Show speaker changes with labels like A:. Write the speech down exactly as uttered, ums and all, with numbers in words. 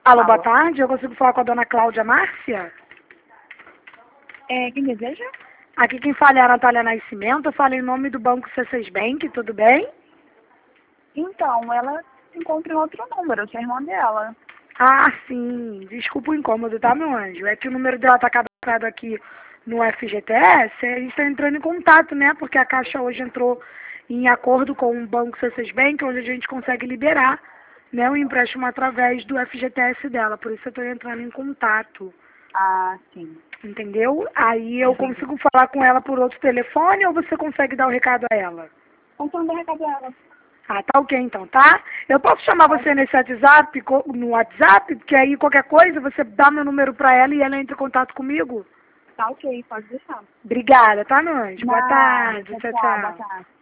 A: Alô, boa
B: Alô.
A: tarde. Eu consigo falar com a dona Cláudia Márcia?
B: É, quem deseja?
A: Aqui quem fala é a Natália Nascimento. Eu falo em nome do Banco C seis Bank, tudo bem?
B: Então, ela se encontra em outro número, que é a irmã dela.
A: Ah, sim. Desculpa o incômodo, tá, meu anjo? É que o número dela tá cadastrado aqui no F G T S. A gente está entrando em contato, né? Porque a Caixa hoje entrou em acordo com o Banco C seis Bank, onde a gente consegue liberar, né, o empréstimo através do F G T S dela. Por isso eu estou entrando em contato.
B: Ah, sim.
A: Entendeu? Aí eu
B: Entendi.
A: consigo falar com ela por outro telefone ou você consegue dar o recado a ela?
B: Então, dá recado a ela.
A: Ah, tá ok então, tá? Eu posso chamar você nesse WhatsApp, co- no WhatsApp, porque aí qualquer coisa você dá meu número pra ela e ela entra em contato comigo?
B: Tá ok, pode deixar.
A: Obrigada, tá, meu anjo? Boa
B: Nada.
A: tarde,
B: Tchau,
A: tchau,
B: tchau. Boa
A: tchau.
B: tarde.